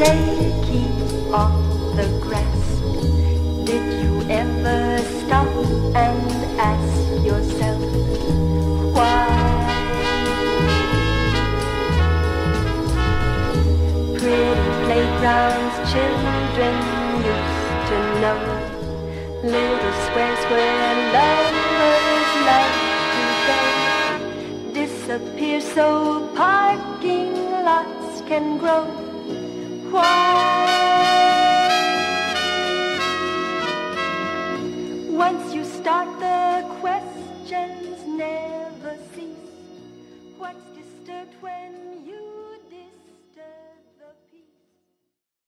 say keep off the grass. Did you ever stop and ask yourself why? Pretty playgrounds children used to know, little squares where lovers love to go, disappear so parking lots can grow. Why? Once you start, the questions never cease. What's disturbed when